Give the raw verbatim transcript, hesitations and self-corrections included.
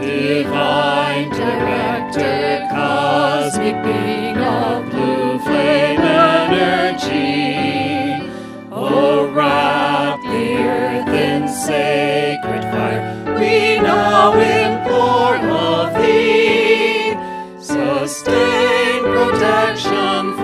Divine Director, cosmic being of blue flame energy, oh, wrap the earth in sacred fire, we now implore of thee. Sustain protection